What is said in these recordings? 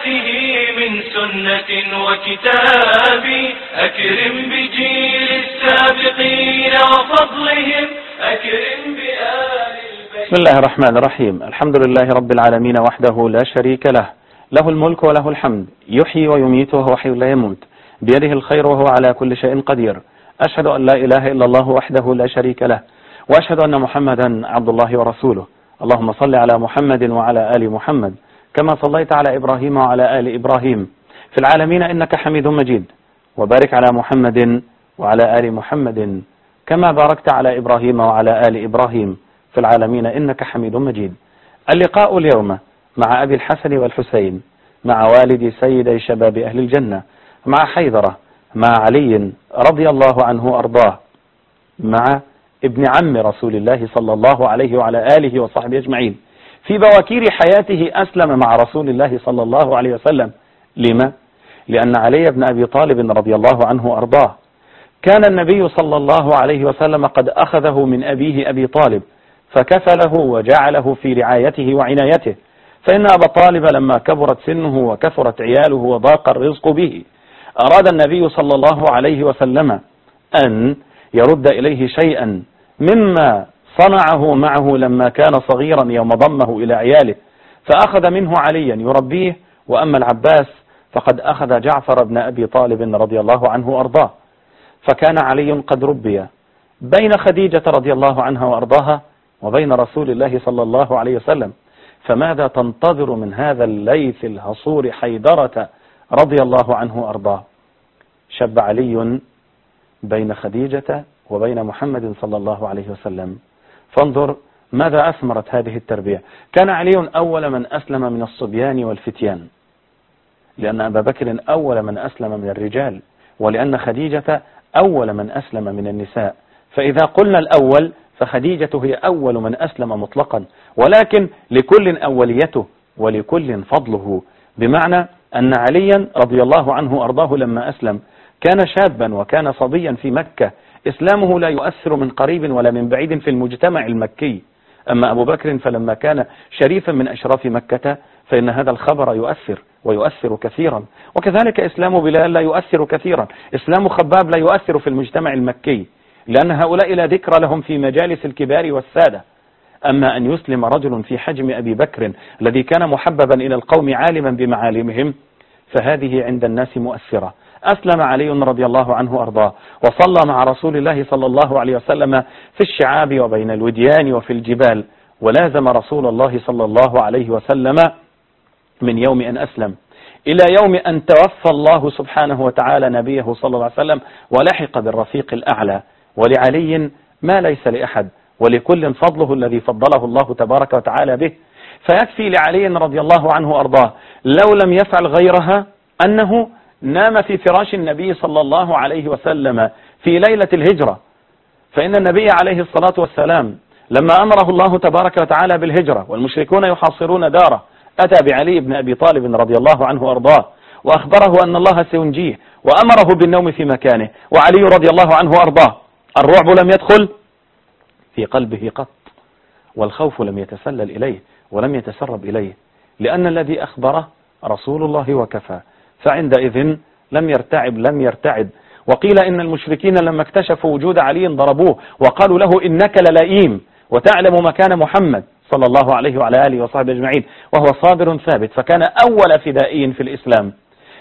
حياته من سنة وكتاب، أكرم بجيل السابقين وفضلهم، أكرم بآل البيت. بسم الله الرحمن الرحيم. الحمد لله رب العالمين وحده لا شريك له، له الملك وله الحمد، يحيي ويميت وهو حي لا يموت، بيده الخير وهو على كل شيء قدير. أشهد أن لا إله إلا الله وحده لا شريك له، وأشهد أن محمدا عبد الله ورسوله. اللهم صل على محمد وعلى آل محمد كما صليت على إبراهيم وعلى آل إبراهيم في العالمين إنك حميد مجيد، وبارك على محمد وعلى آل محمد كما باركت على إبراهيم وعلى آل إبراهيم في العالمين إنك حميد مجيد. اللقاء اليوم مع أبي الحسن والحسين، مع والد سيدي شباب أهل الجنة، مع حيدرة، مع علي رضي الله عنه وأرضاه، مع ابن عم رسول الله صلى الله عليه وعلى آله وصحبه أجمعين. في بواكير حياته أسلم مع رسول الله صلى الله عليه وسلم. لما؟ لأن علي بن أبي طالب رضي الله عنه وأرضاه كان النبي صلى الله عليه وسلم قد أخذه من أبيه أبي طالب فكفله وجعله في رعايته وعنايته، فإن أبا طالب لما كبرت سنه وكثرت عياله وضاق الرزق به أراد النبي صلى الله عليه وسلم أن يرد إليه شيئا مما صنعه معه لما كان صغيرا يوم ضمه إلى عياله، فأخذ منه عليا يربيه، وأما العباس فقد أخذ جعفر بن أبي طالب رضي الله عنه وأرضاه. فكان علي قد ربي بين خديجة رضي الله عنها وأرضاها وبين رسول الله صلى الله عليه وسلم. فماذا تنتظر من هذا الليث الهصور حيدرة رضي الله عنه وأرضاه؟ شب علي بين خديجة وبين محمد صلى الله عليه وسلم. فانظر ماذا أثمرت هذه التربية. كان علي أول من أسلم من الصبيان والفتيان، لأن أبا بكر أول من أسلم من الرجال، ولأن خديجة أول من أسلم من النساء. فإذا قلنا الأول فخديجة هي أول من أسلم مطلقا، ولكن لكل أوليته ولكل فضله، بمعنى أن عليا رضي الله عنه وأرضاه لما أسلم كان شابا وكان صبيا في مكة، إسلامه لا يؤثر من قريب ولا من بعيد في المجتمع المكي. أما أبو بكر فلما كان شريفا من أشراف مكة فإن هذا الخبر يؤثر ويؤثر كثيرا، وكذلك إسلام بلال لا يؤثر كثيرا، إسلام خباب لا يؤثر في المجتمع المكي، لأن هؤلاء لا ذكر لهم في مجالس الكبار والسادة. أما أن يسلم رجل في حجم أبي بكر الذي كان محببا إلى القوم عالما بمعالمهم فهذه عند الناس مؤثرة. أسلم علي رضي الله عنه وأرضاه وصلى مع رسول الله صلى الله عليه وسلم في الشعاب وبين الوديان وفي الجبال، ولازم رسول الله صلى الله عليه وسلم من يوم أن أسلم إلى يوم أن توفى الله سبحانه وتعالى نبيه صلى الله عليه وسلم ولحق بالرفيق الأعلى. ولعلي ما ليس لأحد، ولكل فضله الذي فضله الله تبارك وتعالى به. فيكفي لعلي رضي الله عنه وأرضاه لو لم يفعل غيرها أنه نام في فراش النبي صلى الله عليه وسلم في ليلة الهجرة، فإن النبي عليه الصلاة والسلام لما أمره الله تبارك وتعالى بالهجرة والمشركون يحاصرون داره أتى بعلي بن أبي طالب رضي الله عنه وأرضاه وأخبره أن الله سينجيه وأمره بالنوم في مكانه، وعلي رضي الله عنه وأرضاه الرعب لم يدخل في قلبه قط، والخوف لم يتسلل إليه ولم يتسرب إليه، لأن الذي أخبره رسول الله وكفى. فعندئذ لم يرتعب. وقيل إن المشركين لما اكتشفوا وجود علي ضربوه وقالوا له إنك للئيم وتعلم مكان محمد صلى الله عليه وعلى آله وصحبه أجمعين، وهو صابر ثابت، فكان أول فدائي في الإسلام.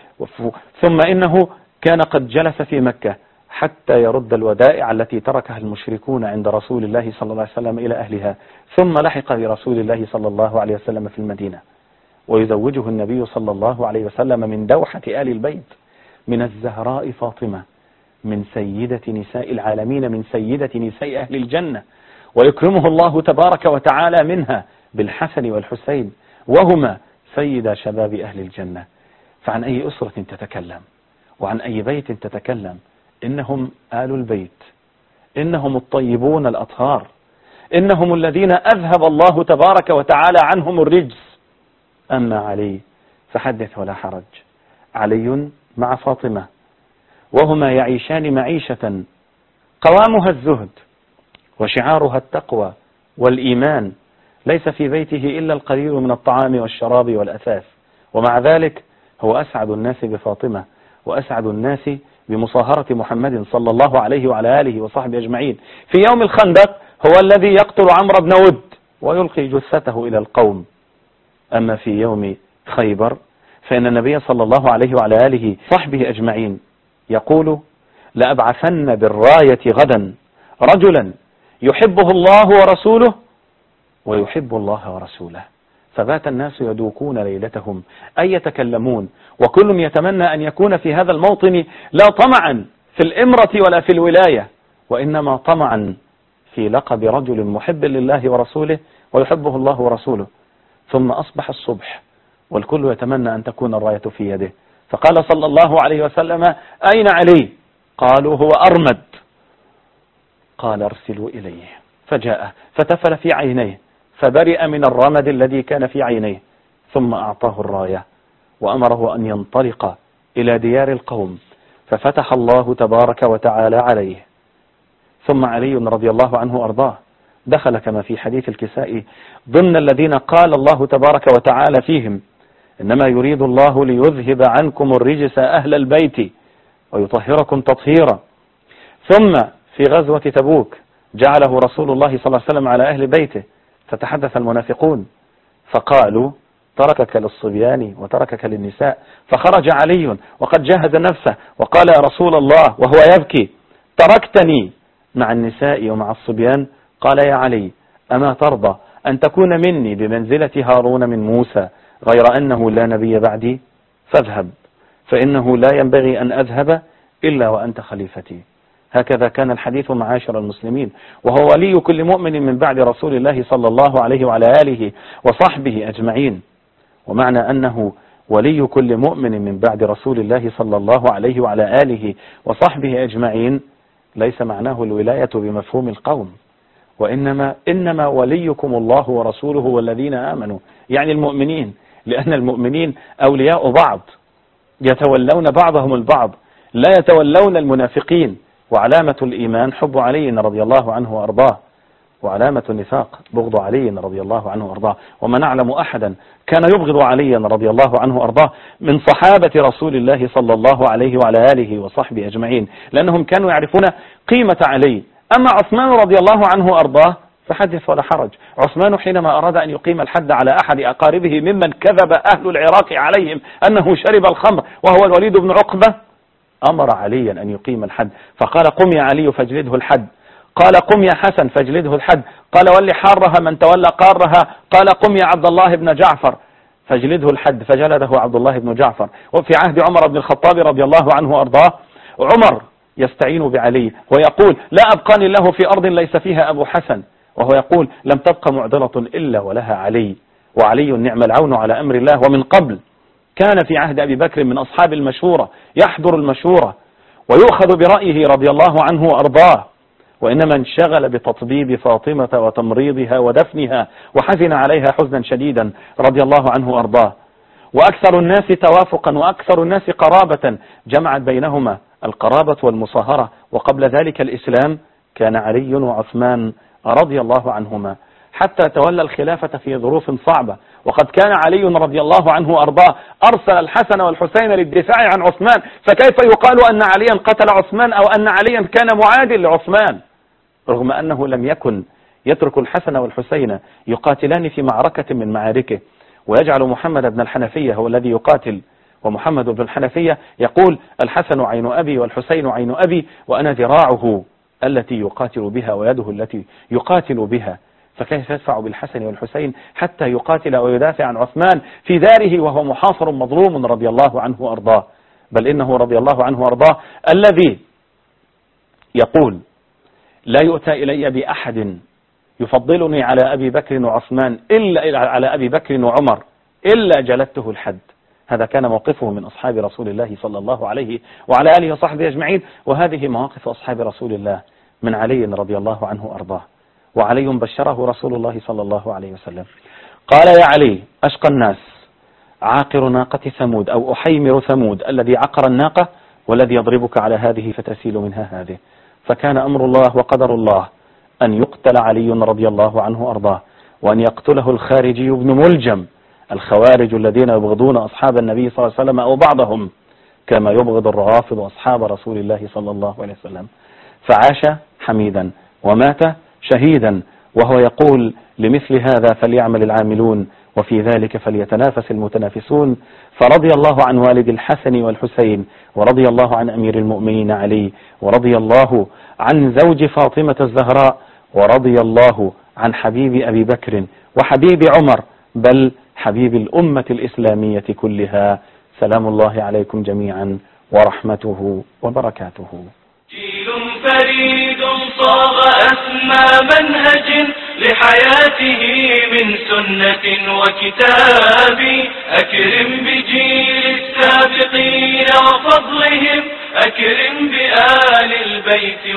ثم إنه كان قد جلس في مكة حتى يرد الودائع التي تركها المشركون عند رسول الله صلى الله عليه وسلم إلى أهلها، ثم لحق برسول الله صلى الله عليه وسلم في المدينة، ويزوجه النبي صلى الله عليه وسلم من دوحة آل البيت، من الزهراء فاطمة، من سيدة نساء العالمين، من سيدة نساء أهل الجنة، ويكرمه الله تبارك وتعالى منها بالحسن والحسين، وهما سيد شباب أهل الجنة. فعن أي أسرة تتكلم وعن أي بيت تتكلم؟ إنهم آل البيت، إنهم الطيبون الأطهار، إنهم الذين أذهب الله تبارك وتعالى عنهم الرجس. أما علي فحدث ولا حرج، علي مع فاطمة وهما يعيشان معيشة قوامها الزهد وشعارها التقوى والإيمان، ليس في بيته إلا القليل من الطعام والشراب والأثاث، ومع ذلك هو أسعد الناس بفاطمة، وأسعد الناس بمصاهرة محمد صلى الله عليه وعلى آله وصحبه أجمعين. في يوم الخندق هو الذي يقتل عمرو بن ود ويلقي جثته إلى القوم. أما في يوم خيبر فإن النبي صلى الله عليه وعلى آله وصحبه أجمعين يقول: لأبعثن بالراية غدا رجلا يحبه الله ورسوله ويحب الله ورسوله. فبات الناس يدوكون ليلتهم أي يتكلمون، وكل يتمنى أن يكون في هذا الموطن لا طمعا في الإمرة ولا في الولاية، وإنما طمعا في لقب رجل محب لله ورسوله ويحبه الله ورسوله. ثم أصبح الصبح والكل يتمنى أن تكون الراية في يده، فقال صلى الله عليه وسلم: أين علي؟ قالوا: هو أرمد. قال: ارسلوا إليه. فجاء فتفل في عينيه فبرئ من الرمد الذي كان في عينيه، ثم أعطاه الراية وأمره أن ينطلق إلى ديار القوم، ففتح الله تبارك وتعالى عليه. ثم علي رضي الله عنه أرضاه دخل كما في حديث الكسائي ضمن الذين قال الله تبارك وتعالى فيهم: إنما يريد الله ليذهب عنكم الرجس أهل البيت ويطهركم تطهيرا. ثم في غزوة تبوك جعله رسول الله صلى الله عليه وسلم على أهل بيته، فتحدث المنافقون فقالوا: تركك للصبيان وتركك للنساء. فخرج علي وقد جهز نفسه وقال: يا رسول الله وهو يبكي: تركتني مع النساء ومع الصبيان؟ قال: يا علي، أما ترضى أن تكون مني بمنزلة هارون من موسى، غير أنه لا نبي بعدي؟ فاذهب، فإنه لا ينبغي أن أذهب إلا وأنت خليفتي. هكذا كان الحديث معاشر المسلمين، وهو ولي كل مؤمن من بعد رسول الله صلى الله عليه وعلى آله وصحبه أجمعين. ومعنى أنه ولي كل مؤمن من بعد رسول الله صلى الله عليه وعلى آله وصحبه أجمعين ليس معناه الولاية بمفهوم القوم، وإنما وليكم الله ورسوله والذين آمنوا، يعني المؤمنين، لأن المؤمنين أولياء بعض يتولون بعضهم البعض، لا يتولون المنافقين. وعلامة الإيمان حب علي رضي الله عنه وأرضاه، وعلامة النفاق بغض علي رضي الله عنه وأرضاه. وما نعلم أحدا كان يبغض علي رضي الله عنه وأرضاه من صحابة رسول الله صلى الله عليه وعلى آله وصحبه أجمعين، لأنهم كانوا يعرفون قيمة علي. أما عثمان رضي الله عنه وأرضاه فحدث ولا حرج. عثمان حينما أراد أن يقيم الحد على أحد أقاربه ممن كذب أهل العراق عليهم أنه شرب الخمر وهو الوليد بن عقبة، أمر عليا أن يقيم الحد، فقال: قم يا علي فاجلده الحد. قال: قم يا حسن فاجلده الحد. قال: ولي حارها من تولى قارها. قال: قم يا عبد الله بن جعفر فاجلده الحد. فجلده عبد الله بن جعفر. وفي عهد عمر بن الخطاب رضي الله عنه وأرضاه عمر يستعين بعلي ويقول: لا أبقاني له في أرض ليس فيها أبو حسن، وهو يقول: لم تبق معضلة إلا ولها علي، وعلي نعم العون على أمر الله. ومن قبل كان في عهد أبي بكر من أصحاب المشورة، يحضر المشورة ويؤخذ برأيه رضي الله عنه وأرضاه، وإنما انشغل بتطبيب فاطمة وتمريضها ودفنها، وحزن عليها حزنا شديدا رضي الله عنه وأرضاه. وأكثر الناس توافقا وأكثر الناس قرابة جمعت بينهما القرابة والمصاهرة، وقبل ذلك الإسلام كان علي وعثمان رضي الله عنهما، حتى تولى الخلافة في ظروف صعبة. وقد كان علي رضي الله عنه وأرضاه أرسل الحسن والحسين للدفاع عن عثمان، فكيف يقال أن عليا قتل عثمان أو أن عليا كان معادل لعثمان، رغم أنه لم يكن يترك الحسن والحسين يقاتلان في معركة من معاركه، ويجعل محمد بن الحنفية هو الذي يقاتل. ومحمد بن الحنفية يقول: الحسن عين أبي والحسين عين أبي، وأنا ذراعه التي يقاتل بها ويده التي يقاتل بها. فكيف يدفع بالحسن والحسين حتى يقاتل ويدافع عن عثمان في داره وهو محاصر مظلوم رضي الله عنه وأرضاه؟ بل إنه رضي الله عنه وأرضاه الذي يقول: لا يؤتى إلي بأحد يفضلني على أبي بكر وعثمان إلا على أبي بكر وعمر إلا جلدته الحد. هذا كان موقفه من أصحاب رسول الله صلى الله عليه وعلى آله وصحبه أجمعين. وهذه مواقف أصحاب رسول الله من علي رضي الله عنه وأرضاه. وعلي بشره رسول الله صلى الله عليه وسلم قال: يا علي، أشقى الناس عاقر ناقة ثمود أو أحيمر ثمود، الذي عقر الناقة والذي يضربك على هذه فتسيل منها هذه. فكان أمر الله وقدر الله أن يقتل علي رضي الله عنه وأرضاه، وأن يقتله الخارجي بن ملجم الخوارج الذين يبغضون أصحاب النبي صلى الله عليه وسلم أو بعضهم كما يبغض الروافض أصحاب رسول الله صلى الله عليه وسلم. فعاش حميدا ومات شهيدا، وهو يقول لمثل هذا فليعمل العاملون وفي ذلك فليتنافس المتنافسون. فرضي الله عن والد الحسن والحسين، ورضي الله عن أمير المؤمنين علي، ورضي الله عن زوج فاطمة الزهراء، ورضي الله عن حبيب أبي بكر وحبيب عمر، بل حبيب الأمة الإسلامية كلها. سلام الله عليكم جميعا ورحمته وبركاته. جيل فريد صاغ أسمى منهج لحياته من سنة وكتاب. أكرم بجيل السابقين وفضلهم، أكرم بآل البيت